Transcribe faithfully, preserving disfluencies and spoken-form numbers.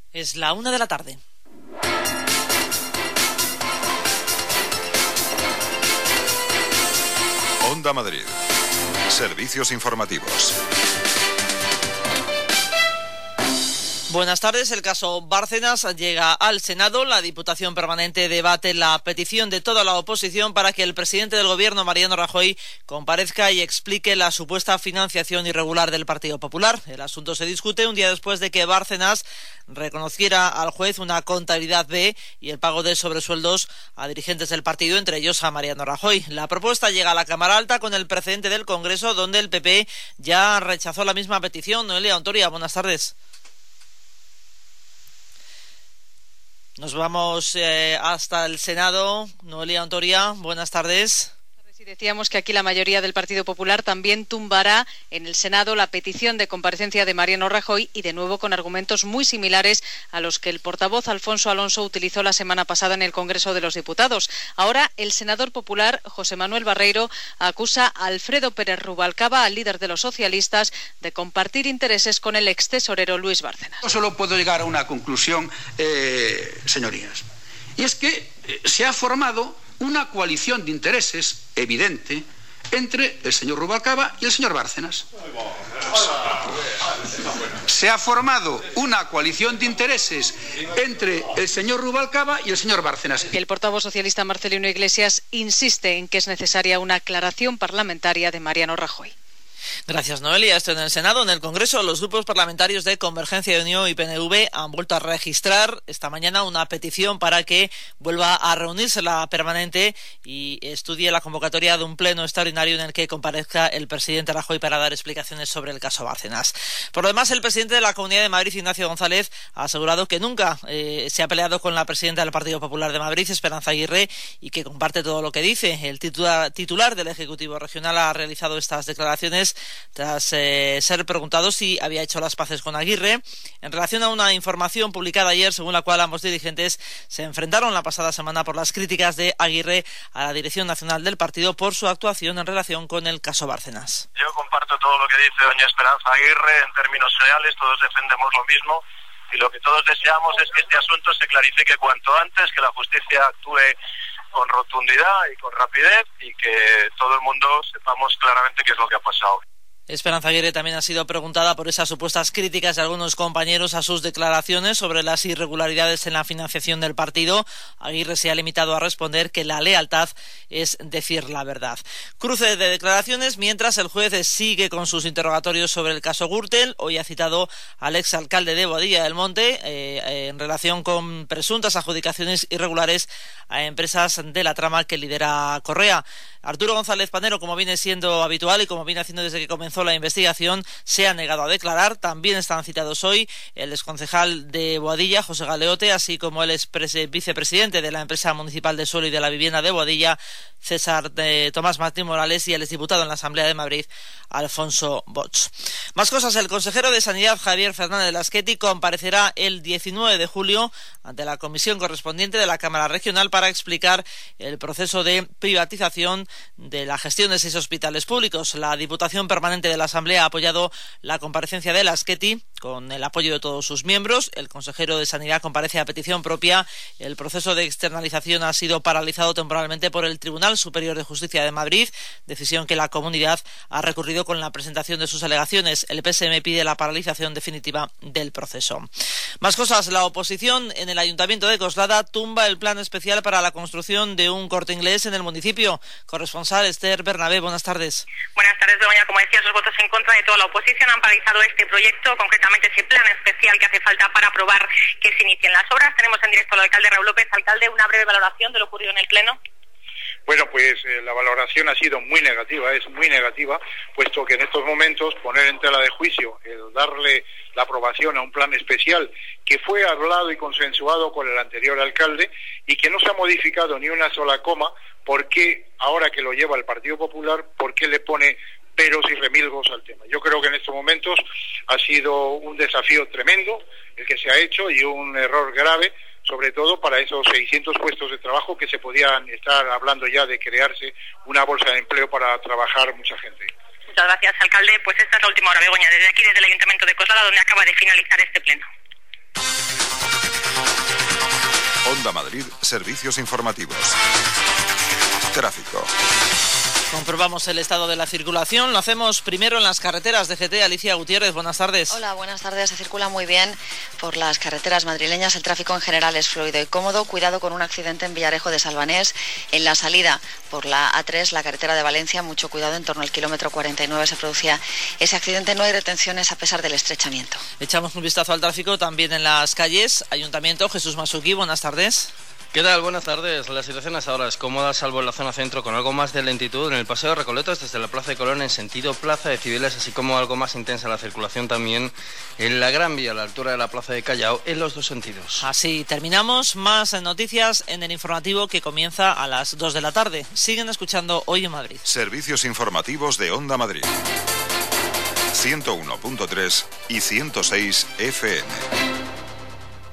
Es la una de la tarde. Onda Madrid. Servicios informativos. Buenas tardes. El caso Bárcenas llega al Senado. La Diputación Permanente debate la petición de toda la oposición para que el presidente del Gobierno, Mariano Rajoy, comparezca y explique la supuesta financiación irregular del Partido Popular. El asunto se discute un día después de que Bárcenas reconociera al juez una contabilidad B y el pago de sobresueldos a dirigentes del partido, entre ellos a Mariano Rajoy. La propuesta llega a la Cámara Alta con el precedente del Congreso, donde el P P ya rechazó la misma petición. Noelia Ontoria, buenas tardes. Nos vamos eh, hasta el Senado. Noelia Ontoria, buenas tardes. Y decíamos que aquí la mayoría del Partido Popular también tumbará en el Senado la petición de comparecencia de Mariano Rajoy, y de nuevo con argumentos muy similares a los que el portavoz Alfonso Alonso utilizó la semana pasada en el Congreso de los Diputados. Ahora el senador popular José Manuel Barreiro acusa a Alfredo Pérez Rubalcaba, al líder de los socialistas, de compartir intereses con el extesorero Luis Bárcenas. Yo solo puedo llegar a una conclusión, eh, señorías, y es que eh, se ha formado una coalición de intereses evidente entre el señor Rubalcaba y el señor Bárcenas. Se ha formado una coalición de intereses entre el señor Rubalcaba y el señor Bárcenas. El portavoz socialista Marcelino Iglesias insiste en que es necesaria una aclaración parlamentaria de Mariano Rajoy. Gracias, Noelia. Esto en el Senado. En el Congreso, los grupos parlamentarios de Convergencia y Unión y P N V han vuelto a registrar esta mañana una petición para que vuelva a reunirse la permanente y estudie la convocatoria de un pleno extraordinario en el que comparezca el presidente Rajoy para dar explicaciones sobre el caso Bárcenas. Por lo demás, el presidente de la Comunidad de Madrid, Ignacio González, ha asegurado que nunca eh, se ha peleado con la presidenta del Partido Popular de Madrid, Esperanza Aguirre, y que comparte todo lo que dice. El titular, titular del Ejecutivo Regional ha realizado estas declaraciones tras eh, ser preguntado si había hecho las paces con Aguirre en relación a una información publicada ayer según la cual ambos dirigentes se enfrentaron la pasada semana por las críticas de Aguirre a la dirección nacional del partido por su actuación en relación con el caso Bárcenas. Yo comparto todo lo que dice doña Esperanza Aguirre en términos generales, todos defendemos lo mismo y lo que todos deseamos es que este asunto se clarifique cuanto antes, que la justicia actúe con rotundidad y con rapidez y que todo el mundo sepamos claramente qué es lo que ha pasado. Esperanza Aguirre también ha sido preguntada por esas supuestas críticas de algunos compañeros a sus declaraciones sobre las irregularidades en la financiación del partido. Aguirre se ha limitado a responder que la lealtad es decir la verdad. Cruce de declaraciones mientras el juez sigue con sus interrogatorios sobre el caso Gürtel. Hoy ha citado al exalcalde de Boadilla del Monte eh, en relación con presuntas adjudicaciones irregulares a empresas de la trama que lidera Correa. Arturo González Panero, como viene siendo habitual y como viene haciendo desde que comenzó la investigación, se ha negado a declarar. También están citados hoy el exconcejal de Boadilla, José Galeote, así como el ex vicepresidente de la empresa municipal de suelo y de la vivienda de Boadilla, César de Tomás Martín Morales, y el exdiputado en la Asamblea de Madrid, Alfonso Bosch. Más cosas. El consejero de Sanidad, Javier Fernández Lasqueti, comparecerá el diecinueve de julio ante la comisión correspondiente de la Cámara Regional para explicar el proceso de privatización de la gestión de seis hospitales públicos. La Diputación Permanente de la Asamblea ha apoyado la comparecencia de Lasqueti con el apoyo de todos sus miembros. El consejero de Sanidad comparece a petición propia. El proceso de externalización ha sido paralizado temporalmente por el Tribunal Superior de Justicia de Madrid, decisión que la comunidad ha recurrido con la presentación de sus alegaciones. El P S M pide la paralización definitiva del proceso. Más cosas. La oposición en el Ayuntamiento de Coslada tumba el plan especial para la construcción de un Corte Inglés en el municipio. Corresponsal Esther Bernabé, buenas tardes. Buenas tardes, Begoña. Como decías, los votos en contra de toda la oposición han paralizado este proyecto, concretamente ese plan especial que hace falta para aprobar que se inicien las obras. Tenemos en directo al alcalde Raúl López. Alcalde, una breve valoración de lo ocurrido en el Pleno. Bueno, pues eh, la valoración ha sido muy negativa, es muy negativa, puesto que en estos momentos poner en tela de juicio el darle la aprobación a un plan especial que fue hablado y consensuado con el anterior alcalde y que no se ha modificado ni una sola coma, ¿por qué ahora que lo lleva el Partido Popular, por qué le pone peros y remilgos al tema? Yo creo que en estos momentos ha sido un desafío tremendo el que se ha hecho y un error grave, sobre todo para esos seiscientos puestos de trabajo que se podían estar hablando ya de crearse una bolsa de empleo para trabajar mucha gente. Muchas gracias, alcalde. Pues esta es la última hora, Begoña, desde aquí, desde el Ayuntamiento de Coslada, donde acaba de finalizar este pleno. Onda Madrid, servicios informativos. Tráfico. Comprobamos el estado de la circulación. Lo hacemos primero en las carreteras de G T. Alicia Gutiérrez, buenas tardes. Hola, buenas tardes. Se circula muy bien por las carreteras madrileñas. El tráfico en general es fluido y cómodo. Cuidado con un accidente en Villarejo de Salvanés. En la salida por la A tres, la carretera de Valencia, mucho cuidado. En torno al kilómetro cuarenta y nueve se producía ese accidente. No hay retenciones a pesar del estrechamiento. Echamos un vistazo al tráfico también en las calles. Ayuntamiento, Jesús Masuki, buenas tardes. ¿Qué tal? Buenas tardes. La situación hasta ahora es cómoda, salvo en la zona centro, con algo más de lentitud en el Paseo de Recoletos desde la Plaza de Colón en sentido Plaza de Cibeles, así como algo más intensa la circulación también en la Gran Vía, a la altura de la Plaza de Callao, en los dos sentidos. Así terminamos. Más noticias en el informativo que comienza a las dos de la tarde. Siguen escuchando Hoy en Madrid. Servicios informativos de Onda Madrid. ciento uno punto tres y ciento seis F M.